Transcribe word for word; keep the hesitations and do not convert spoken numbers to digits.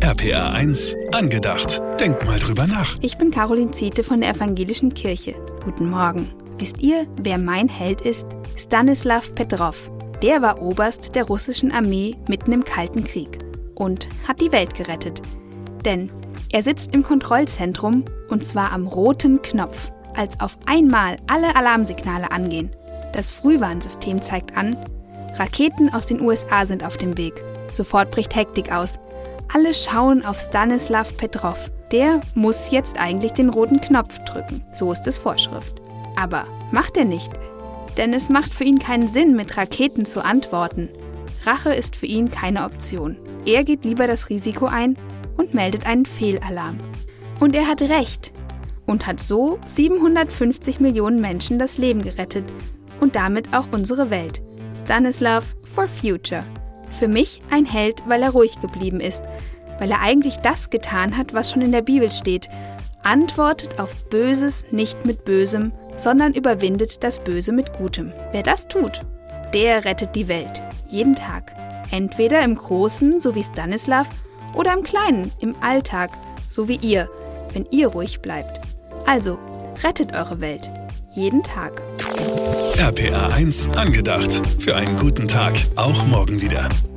R P R eins angedacht. Denk mal drüber nach. Ich bin Caroline Ziete von der Evangelischen Kirche. Guten Morgen. Wisst ihr, wer mein Held ist? Stanislav Petrov. Der war Oberst der russischen Armee mitten im Kalten Krieg und hat die Welt gerettet. Denn er sitzt im Kontrollzentrum und zwar am roten Knopf, als auf einmal alle Alarmsignale angehen. Das Frühwarnsystem zeigt an, Raketen aus den U S A sind auf dem Weg. Sofort bricht Hektik aus. Alle schauen auf Stanislav Petrov. Der muss jetzt eigentlich den roten Knopf drücken. So ist es Vorschrift. Aber macht er nicht. Denn es macht für ihn keinen Sinn, mit Raketen zu antworten. Rache ist für ihn keine Option. Er geht lieber das Risiko ein und meldet einen Fehlalarm. Und er hat recht. Und hat so siebenhundertfünfzig Millionen Menschen das Leben gerettet. Und damit auch unsere Welt. Stanislav for Future. Für mich ein Held, weil er ruhig geblieben ist. Weil er eigentlich das getan hat, was schon in der Bibel steht. Antwortet auf Böses nicht mit Bösem, sondern überwindet das Böse mit Gutem. Wer das tut, der rettet die Welt. Jeden Tag. Entweder im Großen, so wie Stanislav, oder im Kleinen, im Alltag, so wie ihr, wenn ihr ruhig bleibt. Also, rettet eure Welt. Jeden Tag. R P R eins angedacht. Für einen guten Tag, auch morgen wieder.